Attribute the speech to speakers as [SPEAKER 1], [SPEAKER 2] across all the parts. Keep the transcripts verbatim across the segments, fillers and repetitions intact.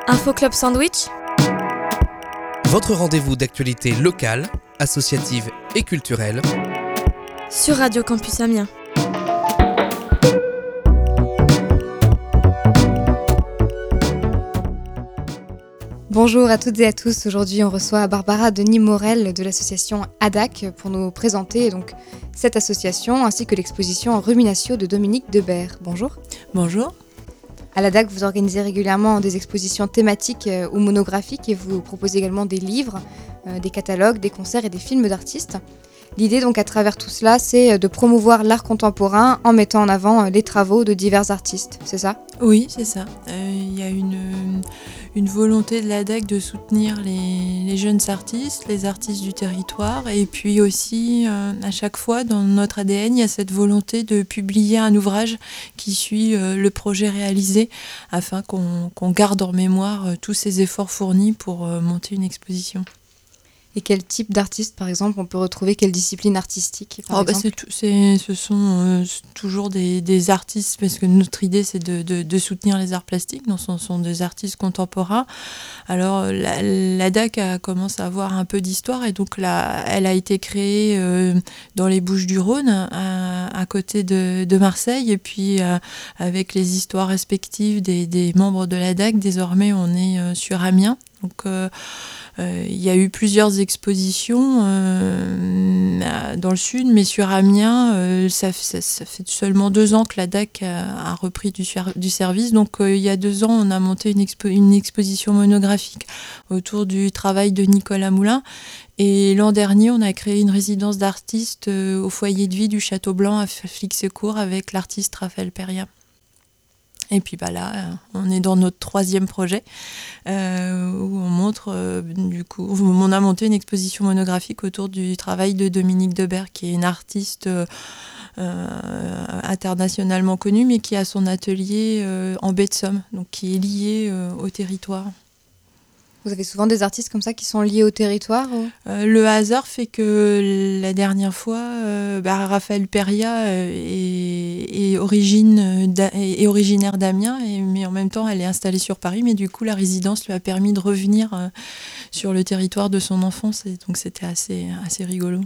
[SPEAKER 1] Info Club Sandwich,
[SPEAKER 2] votre rendez-vous d'actualité locale, associative et culturelle
[SPEAKER 1] sur Radio Campus Amiens.
[SPEAKER 3] Bonjour à toutes et à tous. Aujourd'hui, on reçoit Barbara Denis-Morel de l'association A D A C pour nous présenter donc cette association ainsi que l'exposition Ruminatio de Dominique Debert. Bonjour.
[SPEAKER 4] Bonjour.
[SPEAKER 3] À l'A D A C, vous organisez régulièrement des expositions thématiques euh, ou monographiques et vous proposez également des livres, euh, des catalogues, des concerts et des films d'artistes. L'idée donc à travers tout cela, c'est de promouvoir l'art contemporain en mettant en avant les travaux de divers artistes, c'est ça ?
[SPEAKER 4] Oui, c'est ça. Il euh, y a une, une volonté de l'A D A C de soutenir les, les jeunes artistes, les artistes du territoire, et puis aussi euh, à chaque fois dans notre A D N, il y a cette volonté de publier un ouvrage qui suit euh, le projet réalisé afin qu'on, qu'on garde en mémoire euh, tous ces efforts fournis pour euh, monter une exposition.
[SPEAKER 3] Et quel type d'artiste, par exemple, on peut retrouver quelle discipline artistique par
[SPEAKER 4] oh bah c'est tout, c'est, ce sont euh, toujours des, des artistes, parce que notre idée c'est de, de, de soutenir les arts plastiques, donc ce sont des artistes contemporains. Alors la, l'A D A C a commencé à avoir un peu d'histoire et donc là, elle a été créée euh, dans les Bouches-du-Rhône, à, à côté de, de Marseille, et puis euh, avec les histoires respectives des, des membres de l'A D A C, désormais on est euh, sur Amiens. Donc euh, Euh, il y a eu plusieurs expositions euh, dans le sud, mais sur Amiens, euh, ça, ça, ça fait seulement deux ans que l'A D A C a, a repris du, du service. Donc euh, il y a deux ans, on a monté une, expo, une exposition monographique autour du travail de Nicolas Moulin. Et l'an dernier, on a créé une résidence d'artistes euh, au foyer de vie du Château Blanc à Flixecourt avec l'artiste Raphaël Peria. Et puis bah là, on est dans notre troisième projet euh, où on montre, euh, du coup, on a monté une exposition monographique autour du travail de Dominique Debert, qui est une artiste euh, internationalement connue, mais qui a son atelier euh, en baie de Somme, donc qui est lié euh, au territoire.
[SPEAKER 3] Vous avez souvent des artistes comme ça qui sont liés au territoire ou...
[SPEAKER 4] euh, Le hasard fait que la dernière fois, euh, bah, Raphaël Peria euh, est, est, origine, est originaire d'Amiens, et, mais en même temps elle est installée sur Paris, mais du coup la résidence lui a permis de revenir euh, sur le territoire de son enfance, et donc c'était assez, assez rigolo.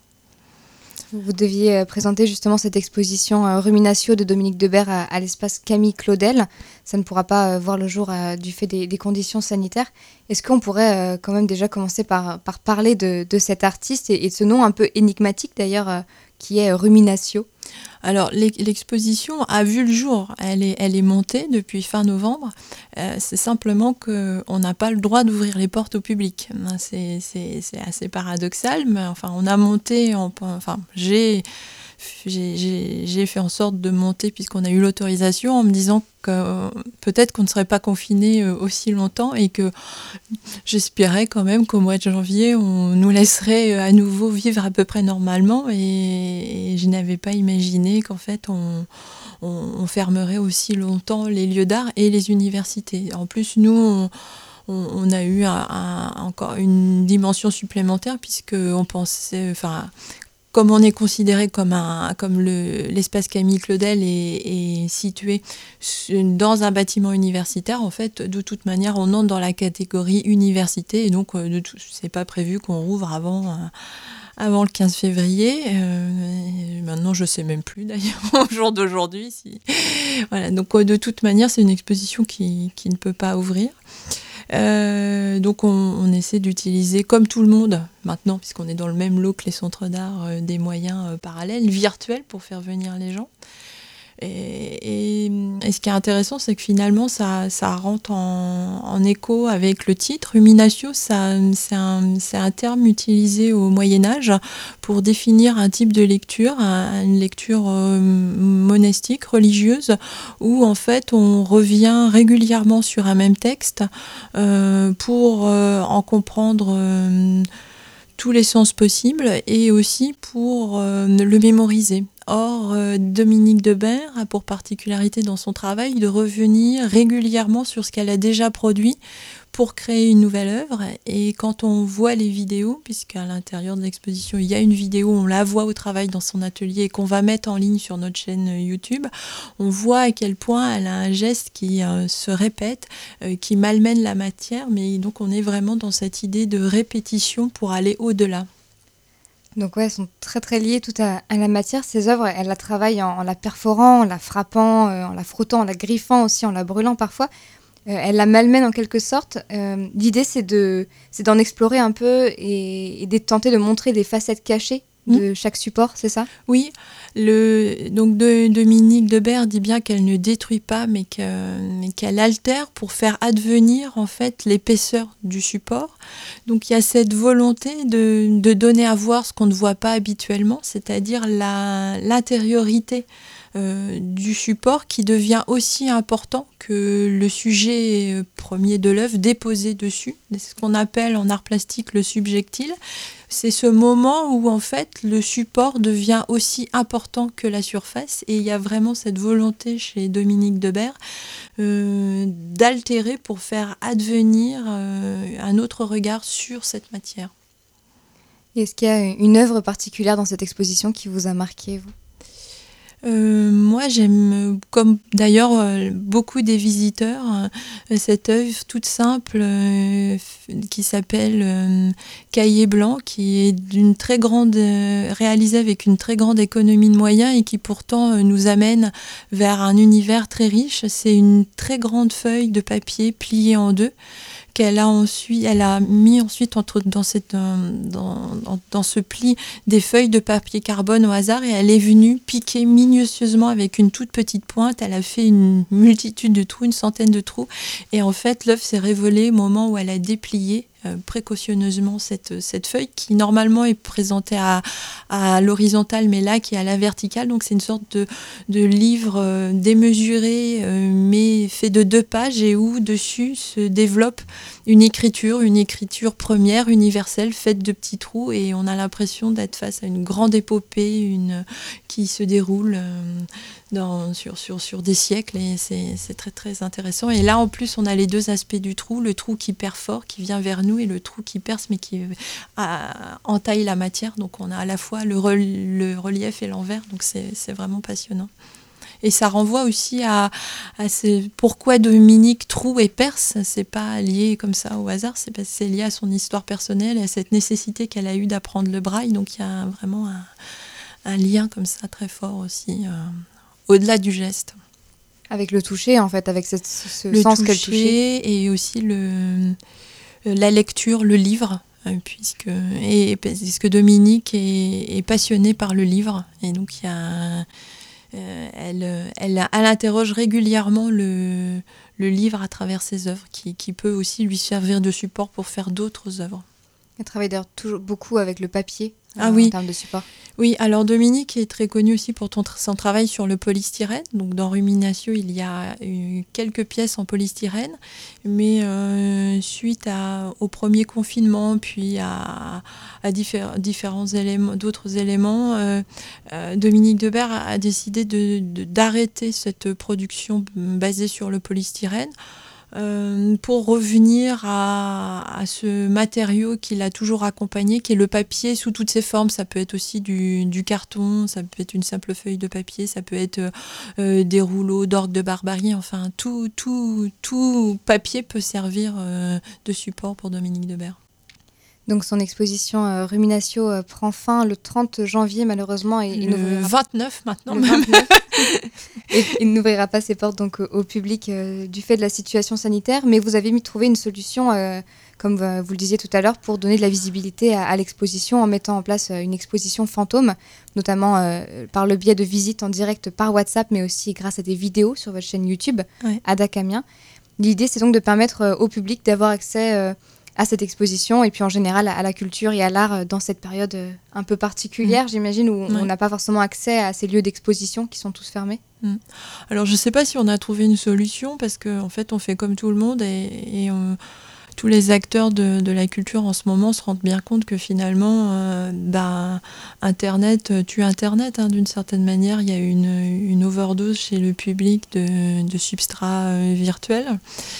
[SPEAKER 3] Vous deviez présenter justement cette exposition euh, Ruminatio de Dominique Debert à, à l'espace Camille Claudel. Ça ne pourra pas euh, voir le jour euh, du fait des, des conditions sanitaires. Est-ce qu'on pourrait euh, quand même déjà commencer par, par parler de, de cet artiste et, et de ce nom un peu énigmatique d'ailleurs euh, qui est Ruminatio ?
[SPEAKER 4] Alors l'exposition a vu le jour, elle est, elle est montée depuis fin novembre, euh, c'est simplement qu'on n'a pas le droit d'ouvrir les portes au public. C'est, c'est, c'est assez paradoxal, mais enfin on a monté, en, enfin j'ai, j'ai, j'ai, j'ai fait en sorte de monter puisqu'on a eu l'autorisation en me disant que euh, peut-être qu'on ne serait pas confiné euh, aussi longtemps et que j'espérais quand même qu'au mois de janvier on nous laisserait euh, à nouveau vivre à peu près normalement, et, et je n'avais pas imaginé qu'en fait on, on, on fermerait aussi longtemps les lieux d'art et les universités. En plus nous on, on, on a eu un, un, encore une dimension supplémentaire puisqu'on pensait, enfin comme on est considéré comme, un, comme le, l'espace Camille Claudel est, est situé dans un bâtiment universitaire, en fait, de toute manière, on entre dans la catégorie université, et donc de tout, c'est pas prévu qu'on rouvre avant, euh, avant le quinze février. Euh, maintenant, je sais même plus d'ailleurs, au jour d'aujourd'hui. Si... Voilà, donc de toute manière, c'est une exposition qui, qui ne peut pas ouvrir. Euh, donc on, on essaie d'utiliser, comme tout le monde maintenant, puisqu'on est dans le même lot que les centres d'art, euh, des moyens euh, parallèles, virtuels, pour faire venir les gens. Et, et, et ce qui est intéressant, c'est que finalement, ça, ça rentre en, en écho avec le titre. Ruminatio, ça, c'est, un, c'est un terme utilisé au Moyen-Âge pour définir un type de lecture, un, une lecture euh, monastique, religieuse, où en fait on revient régulièrement sur un même texte euh, pour euh, en comprendre euh, tous les sens possibles et aussi pour euh, le mémoriser. Or, euh, Dominique Debert a pour particularité dans son travail de revenir régulièrement sur ce qu'elle a déjà produit pour créer une nouvelle œuvre. Et quand on voit les vidéos, puisqu'à l'intérieur de l'exposition, il y a une vidéo, on la voit au travail dans son atelier et qu'on va mettre en ligne sur notre chaîne YouTube, on voit à quel point elle a un geste qui euh, se répète, euh, qui malmène la matière, mais donc on est vraiment dans cette idée de répétition pour aller au-delà.
[SPEAKER 3] Donc ouais, elles sont très très liées toutes à, à la matière. Ces œuvres, elle la travaille en, en la perforant, en la frappant, euh, en la frottant, en la griffant aussi, en la brûlant parfois. Euh, elle la malmène en quelque sorte. Euh, l'idée, c'est de, c'est d'en explorer un peu et, et de tenter de montrer des facettes cachées de mmh. chaque support, c'est ça ?
[SPEAKER 4] Oui, le, donc de, Dominique Debert dit bien qu'elle ne détruit pas, mais, que, mais qu'elle altère pour faire advenir en fait l'épaisseur du support. Donc il y a cette volonté de, de donner à voir ce qu'on ne voit pas habituellement, c'est-à-dire la, l'intériorité Euh, du support qui devient aussi important que le sujet premier de l'œuvre déposé dessus. C'est ce qu'on appelle en art plastique le subjectile. C'est ce moment où en fait le support devient aussi important que la surface, et il y a vraiment cette volonté chez Dominique Debert euh, d'altérer pour faire advenir euh, un autre regard sur cette matière.
[SPEAKER 3] Et est-ce qu'il y a une œuvre particulière dans cette exposition qui vous a marqué, vous ?
[SPEAKER 4] Euh, moi, j'aime, comme d'ailleurs euh, beaucoup des visiteurs, euh, cette œuvre toute simple euh, qui s'appelle euh, Cahier blanc, qui est d'une très grande, euh, réalisée avec une très grande économie de moyens et qui pourtant euh, nous amène vers un univers très riche. C'est une très grande feuille de papier pliée en deux, qu'elle a ensuite, elle a mis ensuite entre, dans, cette, dans, dans, dans ce pli des feuilles de papier carbone au hasard, et elle est venue piquer minutieusement avec une toute petite pointe. Elle a fait une multitude de trous, une centaine de trous, et en fait l'œuvre s'est révélée au moment où elle a déplié Euh, précautionneusement cette, cette feuille qui normalement est présentée à, à l'horizontale, mais là qui est à la verticale. Donc c'est une sorte de, de livre euh, démesuré euh, mais fait de deux pages, et où dessus se développe une écriture, une écriture première, universelle, faite de petits trous, et on a l'impression d'être face à une grande épopée une, qui se déroule euh, dans, sur, sur, sur des siècles, et c'est, c'est très très intéressant. Et là en plus on a les deux aspects du trou, le trou qui perfore, qui vient vers nous, et le trou qui perce mais qui euh, entaille la matière. Donc on a à la fois le, rel, le relief et l'envers, donc c'est, c'est vraiment passionnant. Et ça renvoie aussi à, à ce, pourquoi Dominique troue et perce. C'est pas lié comme ça au hasard, c'est parce que c'est lié à son histoire personnelle et à cette nécessité qu'elle a eue d'apprendre le braille. Donc il y a vraiment un, un lien comme ça très fort aussi, euh, au-delà du geste.
[SPEAKER 3] Avec le toucher, en fait, avec cette, ce
[SPEAKER 4] le
[SPEAKER 3] sens
[SPEAKER 4] toucher,
[SPEAKER 3] qu'elle touchait.
[SPEAKER 4] Et aussi le, la lecture, le livre, puisque, et, puisque Dominique est, est passionnée par le livre. Et donc il y a... Euh, elle, elle, elle interroge régulièrement le, le livre à travers ses œuvres, qui, qui peut aussi lui servir de support pour faire d'autres œuvres.
[SPEAKER 3] Elle travaille d'ailleurs toujours beaucoup avec le papier
[SPEAKER 4] ah
[SPEAKER 3] euh,
[SPEAKER 4] oui.
[SPEAKER 3] en termes de support.
[SPEAKER 4] Oui, alors Dominique est très connue aussi pour ton, son travail sur le polystyrène. Donc dans Ruminatio, il y a eu quelques pièces en polystyrène, mais euh, suite à, au premier confinement, puis à, à diffé- différents éléments, d'autres éléments, euh, euh, Dominique Debert a, a décidé de, de, d'arrêter cette production basée sur le polystyrène. Euh, pour revenir à, à ce matériau qui l'a toujours accompagné, qui est le papier sous toutes ses formes. Ça peut être aussi du, du carton, ça peut être une simple feuille de papier, ça peut être euh, des rouleaux d'orgue de Barbarie, enfin tout, tout, tout papier peut servir euh, de support pour Dominique Debert.
[SPEAKER 3] Donc son exposition euh, Ruminatio euh, prend fin le trente janvier malheureusement. Et
[SPEAKER 4] le
[SPEAKER 3] il
[SPEAKER 4] vingt-neuf maintenant
[SPEAKER 3] le
[SPEAKER 4] même.
[SPEAKER 3] vingt-neuf. Et il n'ouvrira pas ses portes donc, au public euh, du fait de la situation sanitaire, mais vous avez mis trouvé une solution, euh, comme euh, vous le disiez tout à l'heure, pour donner de la visibilité à, à l'exposition en mettant en place euh, une exposition fantôme, notamment euh, par le biais de visites en direct par WhatsApp, mais aussi grâce à des vidéos sur votre chaîne YouTube, ouais. Ada Camien. L'idée, c'est donc de permettre euh, au public d'avoir accès euh, à cette exposition et puis en général à la culture et à l'art dans cette période un peu particulière, mmh. j'imagine, où ouais. on n'a pas forcément accès à ces lieux d'exposition qui sont tous fermés.
[SPEAKER 4] Mmh. Alors je ne sais pas si on a trouvé une solution, parce qu'en en fait on fait comme tout le monde et, et on... tous les acteurs de, de la culture en ce moment se rendent bien compte que finalement, euh, bah, Internet tue Internet, hein, d'une certaine manière. Il y a une, une overdose chez le public de, de substrats euh, virtuels.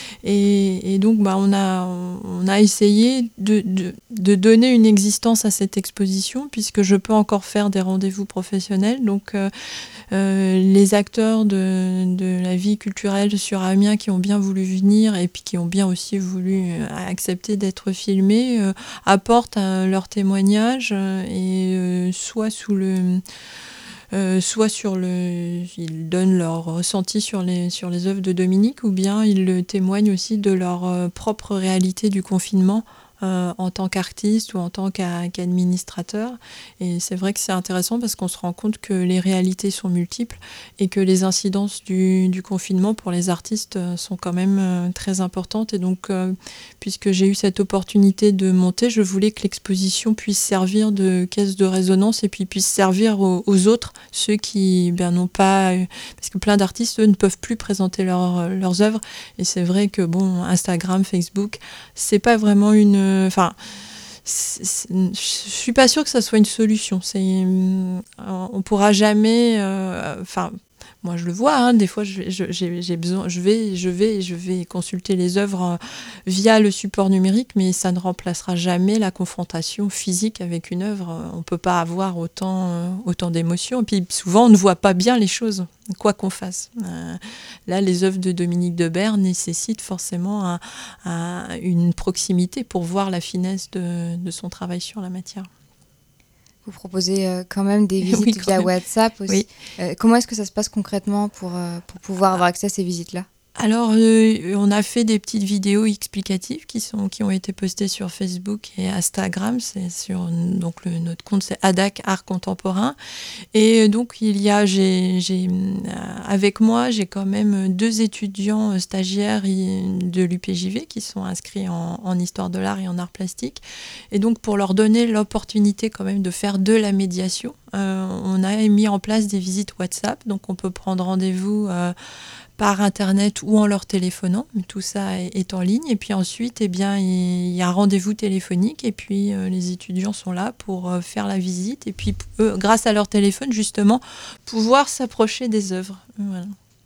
[SPEAKER 4] Et, et donc, bah, on, a, on a essayé de, de, de donner une existence à cette exposition, puisque je peux encore faire des rendez-vous professionnels. Donc, euh, euh, les acteurs de, de la vie culturelle sur Amiens qui ont bien voulu venir et puis qui ont bien aussi voulu accepter d'être filmés euh, apportent euh, leur témoignage euh, et euh, soit sous le... Euh, soit sur le, ils donnent leur ressenti sur les, sur les œuvres de Dominique, ou bien ils témoignent aussi de leur euh, propre réalité du confinement euh, en tant qu'artiste ou en tant qu'a, qu'administrateur. Et c'est vrai que c'est intéressant parce qu'on se rend compte que les réalités sont multiples et que les incidences du, du confinement pour les artistes sont quand même euh, très importantes. Et donc, euh, puisque j'ai eu cette opportunité de monter, je voulais que l'exposition puisse servir de caisse de résonance et puis puisse servir aux, aux autres, ceux qui ben, n'ont pas... Parce que plein d'artistes, eux, ne peuvent plus présenter leur, leurs œuvres. Et c'est vrai que, bon, Instagram, Facebook, c'est pas vraiment une... Enfin, je suis pas sûre que ça soit une solution. C'est, on pourra jamais... Enfin... Euh, Moi, je le vois, hein, des fois, je, je, j'ai, j'ai besoin, je, vais, je, vais, je vais consulter les œuvres via le support numérique, mais ça ne remplacera jamais la confrontation physique avec une œuvre. On ne peut pas avoir autant, autant d'émotions. Et puis, souvent, on ne voit pas bien les choses, quoi qu'on fasse. Euh, là, les œuvres de Dominique Debert nécessitent forcément un, un, une proximité pour voir la finesse de, de son travail sur la matière.
[SPEAKER 3] Vous proposez euh, quand même des visites
[SPEAKER 4] oui,
[SPEAKER 3] via
[SPEAKER 4] même.
[SPEAKER 3] WhatsApp aussi.
[SPEAKER 4] Oui.
[SPEAKER 3] Euh, comment est-ce que ça se passe concrètement pour, euh, pour pouvoir avoir accès à ces visites-là ?
[SPEAKER 4] Alors, euh, on a fait des petites vidéos explicatives qui, sont, qui ont été postées sur Facebook et Instagram. C'est sur, donc le, notre compte, c'est Adac Art Contemporain. Et donc, il y a, j'ai, j'ai, avec moi, j'ai quand même deux étudiants stagiaires de l'U P J V qui sont inscrits en, en histoire de l'art et en art plastique. Et donc, pour leur donner l'opportunité quand même de faire de la médiation, euh, on a mis en place des visites WhatsApp. Donc, on peut prendre rendez-vous euh, par Internet ou en leur téléphonant. Tout ça est en ligne. Et puis ensuite, eh bien, il y a un rendez-vous téléphonique et puis euh, les étudiants sont là pour euh, faire la visite et puis, eux, grâce à leur téléphone, justement, pouvoir s'approcher des œuvres. Voilà.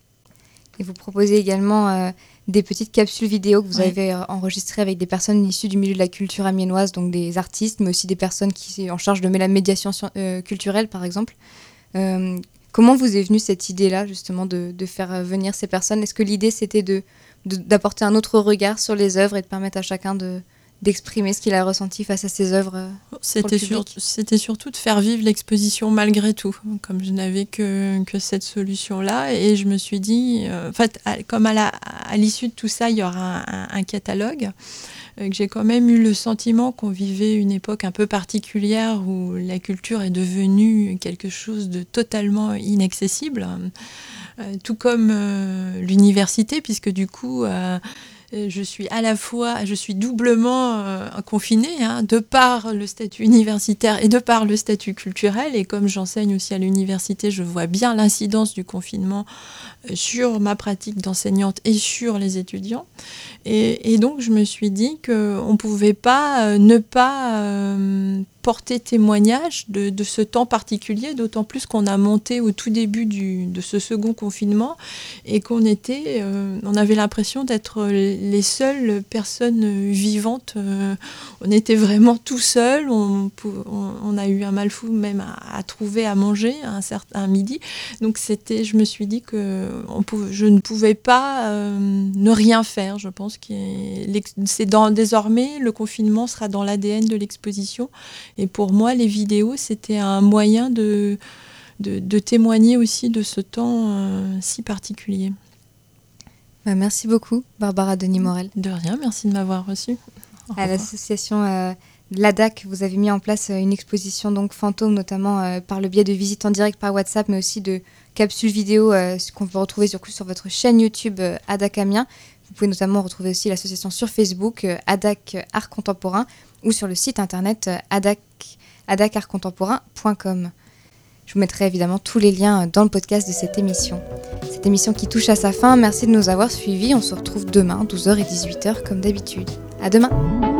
[SPEAKER 3] Et vous proposez également euh, des petites capsules vidéo que vous
[SPEAKER 4] oui.
[SPEAKER 3] avez euh, enregistrées avec des personnes issues du milieu de la culture amiénoise, donc des artistes, mais aussi des personnes qui sont en charge de la médiation euh, culturelle, par exemple. Euh, Comment vous est venue cette idée-là, justement, de, de faire venir ces personnes ? Est-ce que l'idée, c'était de, de, d'apporter un autre regard sur les œuvres et de permettre à chacun de, d'exprimer ce qu'il a ressenti face à ces œuvres ?
[SPEAKER 4] C'était, sur, c'était surtout de faire vivre l'exposition malgré tout, comme je n'avais que, que cette solution-là. Et je me suis dit, euh, en fait, à, comme à, la, à l'issue de tout ça, il y aura un, un, un catalogue, euh, que j'ai quand même eu le sentiment qu'on vivait une époque un peu particulière où la culture est devenue quelque chose de totalement inaccessible, euh, tout comme euh, l'université, puisque du coup... Euh, Je suis à la fois, je suis doublement euh, confinée, hein, de par le statut universitaire et de par le statut culturel. Et comme j'enseigne aussi à l'université, je vois bien l'incidence du confinement euh, sur ma pratique d'enseignante et sur les étudiants. Et, et donc, je me suis dit qu'on ne pouvait pas euh, ne pas euh, porter témoignage de, de ce temps particulier, d'autant plus qu'on a monté au tout début du, de ce second confinement et qu'on était, euh, on avait l'impression d'être les seules personnes vivantes. Euh, on était vraiment tout seuls. On, on, on a eu un mal fou même à, à trouver à manger à un certain midi. Donc c'était, je me suis dit que on pouvait, je ne pouvais pas euh, ne rien faire. Je pense que c'est dans, désormais le confinement sera dans l'A D N de l'exposition. Et pour moi, les vidéos, c'était un moyen de, de, de témoigner aussi de ce temps euh, si particulier.
[SPEAKER 3] Bah, merci beaucoup, Barbara Denis-Morel.
[SPEAKER 4] De rien, merci de m'avoir reçue.
[SPEAKER 3] À l'association euh, l'Adac, vous avez mis en place euh, une exposition donc fantôme, notamment euh, par le biais de visites en direct par WhatsApp, mais aussi de capsules vidéo euh, qu'on peut retrouver sur, sur votre chaîne YouTube euh, Adac Amiens. Vous pouvez notamment retrouver aussi l'association sur Facebook, euh, Adac Art Contemporain, ou sur le site internet euh, adac, adac art contemporain point com. Je vous mettrai évidemment tous les liens dans le podcast de cette émission. Cette émission qui touche à sa fin, merci de nous avoir suivis. On se retrouve demain, douze heures et dix-huit heures comme d'habitude. À demain.